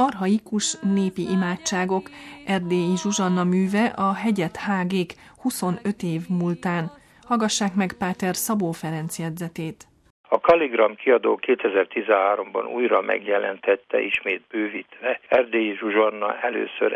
archaikus népi imádságok, Erdélyi Zsuzsanna műve a Hegyet hágék 25 év múltán. Hallgassák meg Páter Szabó Ferenc jegyzetét. A Kaligram kiadó 2013-ban újra megjelentette, ismét bővítve Erdélyi Zsuzsanna először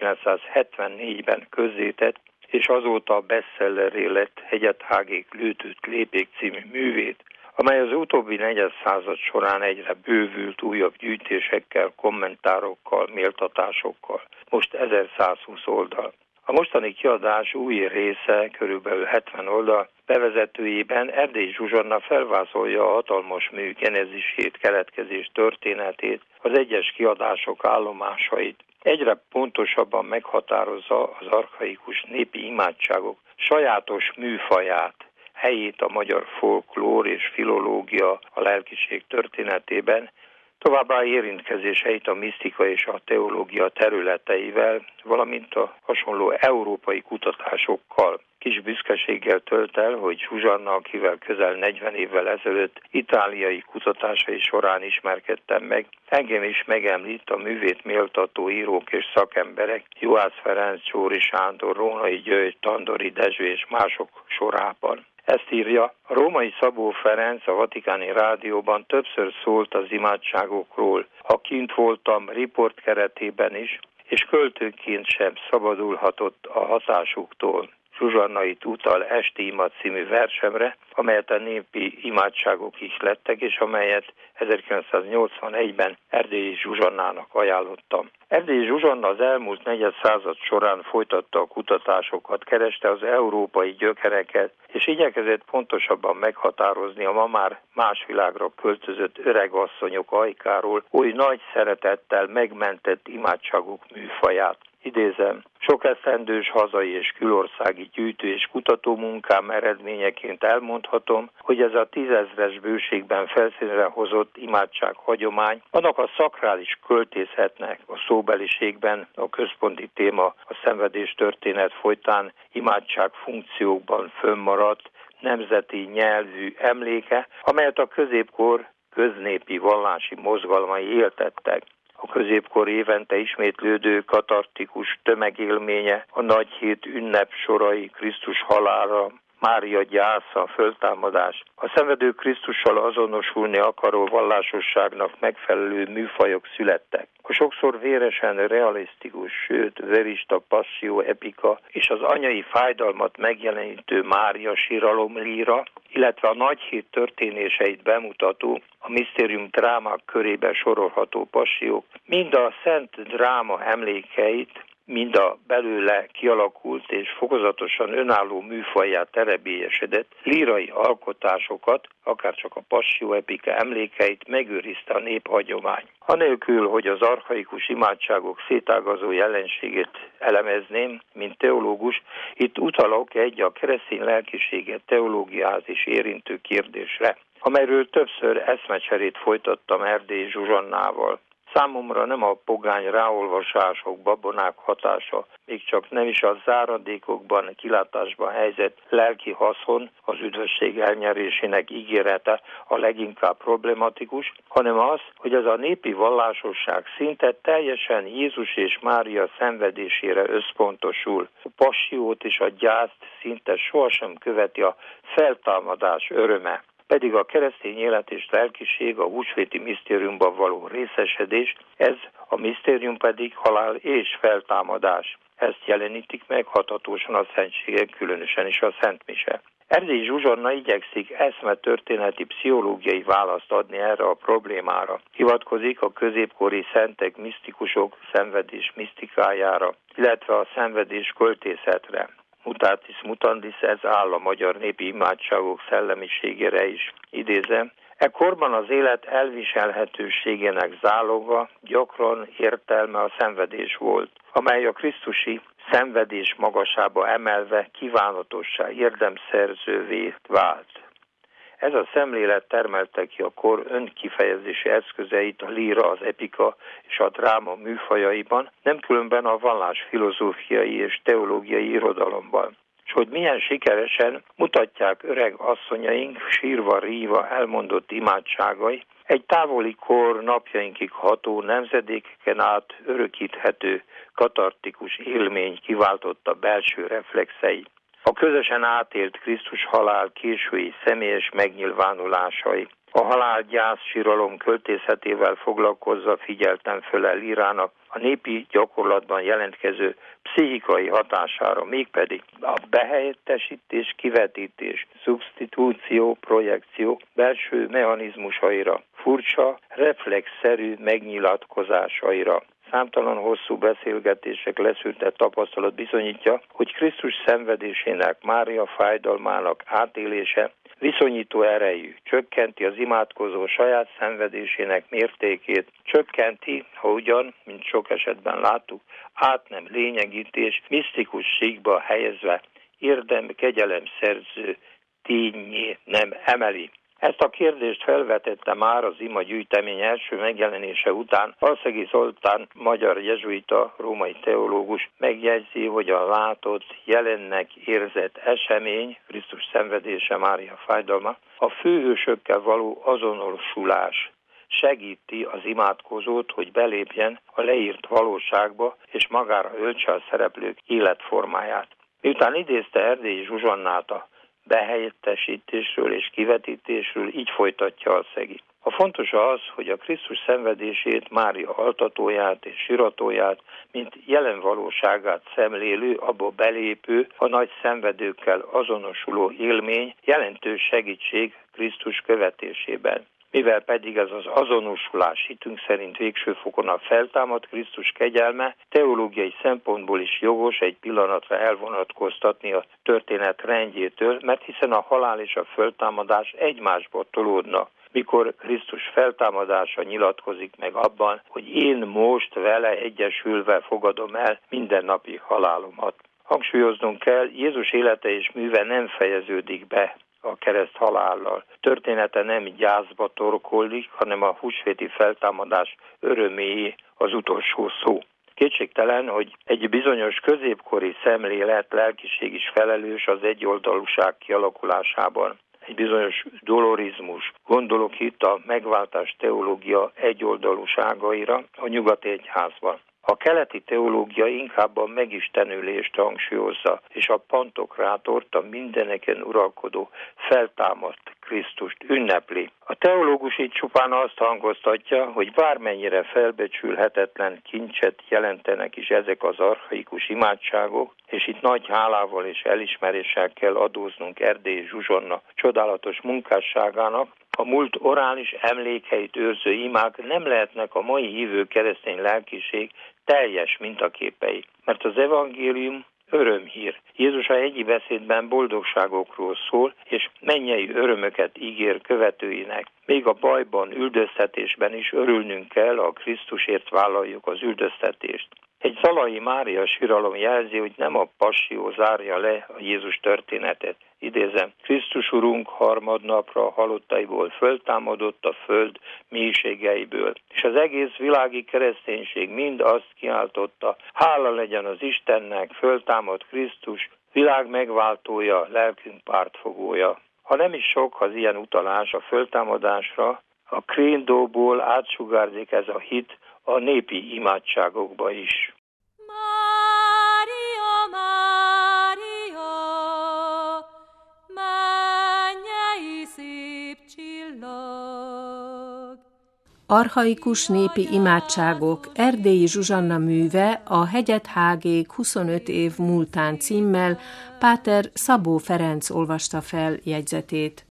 1974-ben közzétett, és azóta bestsellerré lett Hegyet hágék lőtött lépék című művét, amely az utóbbi negyed század során egyre bővült újabb gyűjtésekkel, kommentárokkal, méltatásokkal. Most 1120 oldal. A mostani kiadás új része, körülbelül 70 oldal, bevezetőjében Erdélyi Zsuzsanna felvázolja a hatalmas mű genezisét, keletkezés történetét, az egyes kiadások állomásait. Egyre pontosabban meghatározza az archaikus népi imádságok sajátos műfaját, helyét a magyar folklór és filológia a lelkiség történetében, továbbá érintkezéseit a misztika és a teológia területeivel, valamint a hasonló európai kutatásokkal. Kis büszkeséggel tölt el, hogy Zsuzsanna, akivel közel 40 évvel ezelőtt itáliai kutatásai során ismerkedtem meg, engem is megemlít a művét méltató írók és szakemberek, Juhász Ferenc, Csóri Sándor, Rónai György, Tandori Dezső és mások sorában. Ezt írja, a római Szabó Ferenc a Vatikáni Rádióban többször szólt az imádságokról, ha kint voltam riport keretében is, és költőként sem szabadulhatott a hatásuktól. Zsuzsanna itt utal Esti Ima című versemre, amelyet a népi imádságok is lettek, és amelyet 1981-ben Erdélyi Zsuzsannának ajánlottam. Erdélyi Zsuzsanna az elmúlt negyed század során folytatta a kutatásokat, kereste az európai gyökereket, és igyekezett pontosabban meghatározni a ma már más világra költözött öreg asszonyok ajkáról oly nagy szeretettel megmentett imádságok műfaját. Idézem, sok esztendős hazai és külországi gyűjtő és kutató munkám eredményeként elmondhatom, hogy ez a 10 000-es bőségben felszínre hozott imádság hagyomány, annak a szakrális költészetnek a szóbeliségben a központi téma a szenvedés történet folytán imádság funkciókban fönnmaradt nemzeti nyelvű emléke, amelyet a középkor köznépi vallási mozgalmai éltettek. A középkor évente ismétlődő katartikus tömegélménye, a nagyhét ünnep sorai, Krisztus halála, Mária gyásza, föltámadás, a szenvedő Krisztussal azonosulni akaró vallásosságnak megfelelő műfajok születtek. A sokszor véresen realisztikus, sőt verista passzió epika és az anyai fájdalmat megjelenítő Mária síralomlíra, illetve a nagyhét történéseit bemutató, a misztérium drámák körébe sorolható passiók, mind a szent dráma emlékeit, mind a belőle kialakult és fokozatosan önálló műfajjá terebélyesedett lírai alkotásokat, akárcsak a passzió epika emlékeit megőrizte a néphagyomány. Anélkül, hogy az archaikus imádságok szétágazó jelenségét elemezném, mint teológus, itt utalok egy a keresztény lelkiséget, teológiát is érintő kérdésre, amelyről többször eszmecserét folytattam Erdélyi Zsuzsannával. Számomra nem a pogány ráolvasások, babonák hatása, még csak nem is a záradékokban, kilátásban helyezett lelki haszon, az üdvösség elnyerésének ígérete a leginkább problematikus, hanem az, hogy ez a népi vallásosság szinte teljesen Jézus és Mária szenvedésére összpontosul. A passiót és a gyászt szinte sohasem követi a feltámadás öröme. Pedig a keresztény élet és lelkiség, a húsvéti misztériumban való részesedés, ez a misztérium pedig halál és feltámadás. Ezt jelenítik meg hatatósan a szentségek, különösen is a Szent Mise. Erdélyi Zsuzsanna igyekszik eszmetörténeti pszichológiai választ adni erre a problémára. Hivatkozik a középkori szentek, misztikusok szenvedés misztikájára, illetve a szenvedés költészetre. Mutatis mutandis, ez áll a magyar népi imádságok szellemiségére is. Idézem, ekkorban az élet elviselhetőségének záloga gyakran értelme a szenvedés volt, amely a krisztusi szenvedés magasába emelve kívánatossá, érdemszerzővé vált. Ez a szemlélet termelte ki a kor önkifejezési eszközeit a líra, az epika és a dráma műfajaiban, nem különben a vallás filozófiai és teológiai irodalomban. És hogy milyen sikeresen mutatják öreg asszonyaink sírva, ríva elmondott imádságai, Egy távoli kor napjainkig ható, nemzedékeken át örökíthető, katartikus élmény kiváltotta belső reflexei. A közösen átélt Krisztus halál késői személyes megnyilvánulásai. A halálgyász síralom költészetével foglalkozva figyeltem föl el írának a népi gyakorlatban jelentkező pszichikai hatására, mégpedig a behelyettesítés, kivetítés, szubstitúció, projekció belső mechanizmusaira, furcsa, reflexzerű megnyilatkozásaira. Számtalan hosszú beszélgetések leszűrtett tapasztalat bizonyítja, hogy Krisztus szenvedésének, Mária fájdalmának átélése viszonyító erejű, csökkenti az imádkozó saját szenvedésének mértékét, csökkenti, ha ugyan, mint sok esetben láttuk, át nem lényegítés, misztikus síkba helyezve, kegyelem szerző tényé nem emeli. Ezt a kérdést felvetette már az ima gyűjtemény első megjelenése után. Alszegi Zoltán, magyar jezsuita, római teológus megjegyzi, hogy a látott, jelennek érzett esemény, Krisztus szenvedése, Mária fájdalma, a főhősökkel való azonosulás segíti az imádkozót, hogy belépjen a leírt valóságba, és magára öltse a szereplők életformáját. Miután idézte Erdélyi Zsuzsannát a behelyettesítésről és kivetítésről, így folytatja Alszegi. A fontos az, hogy a Krisztus szenvedését, Mária altatóját és siratóját, mint jelen valóságát szemlélő, abba belépő, a nagy szenvedőkkel azonosuló élmény jelentős segítség Krisztus követésében. Mivel pedig ez az azonosulás hitünk szerint végső fokon a feltámadt Krisztus kegyelme, teológiai szempontból is jogos egy pillanatra elvonatkoztatni a történet rendjétől, mert hiszen a halál és a föltámadás egymásba tolódnak. Mikor Krisztus feltámadása nyilatkozik meg abban, hogy én most vele egyesülve fogadom el mindennapi halálomat. Hangsúlyoznunk kell, Jézus élete és műve nem fejeződik be a kereszt halállal. Története nem gyászba torkollik, hanem a húsvéti feltámadás öröméjé az utolsó szó. Kétségtelen, hogy egy bizonyos középkori szemlélet, lelkiség is felelős az egyoldalúság kialakulásában. Egy bizonyos dolorizmus, gondolok itt a megváltás teológia egyoldalúságaira a nyugati egyházban. A keleti teológia inkább a megistenülést hangsúlyozza, és a pantokrátort, a mindeneken uralkodó feltámadt Krisztust ünnepli. A teológus így csupán azt hangoztatja, hogy bármennyire felbecsülhetetlen kincset jelentenek is ezek az archaikus imádságok, és itt nagy hálával és elismeréssel kell adóznunk Erdélyi Zsuzsanna csodálatos munkásságának, a múlt orális emlékeit őrző imák nem lehetnek a mai hívő keresztény lelkiség teljes mintaképei, mert az evangélium örömhír. Jézus a hegyi beszédben boldogságokról szól, és mennyei örömöket ígér követőinek. Még a bajban, üldöztetésben is örülnünk kell, a Krisztusért vállaljuk az üldöztetést. Egy Zalai Mária síralom jelzi, hogy nem a passzió zárja le a Jézus történetet. Idézem, Krisztus Urunk harmadnapra halottaiból föltámadott a föld mélységeiből, és az egész világi kereszténység mind azt kiáltotta, hála legyen az Istennek, föltámad Krisztus, világ megváltója, lelkünk pártfogója. Ha nem is sok az ilyen utalás a föltámadásra, a kréndóból átsugárzik ez a hit a népi imádságokba is. Mária, Mária, mennyei szép csillag. Archaikus népi imádságok, Erdélyi Zsuzsanna műve, a Hegyet Hágék 25 év múltán címmel Páter Szabó Ferenc olvasta fel jegyzetét.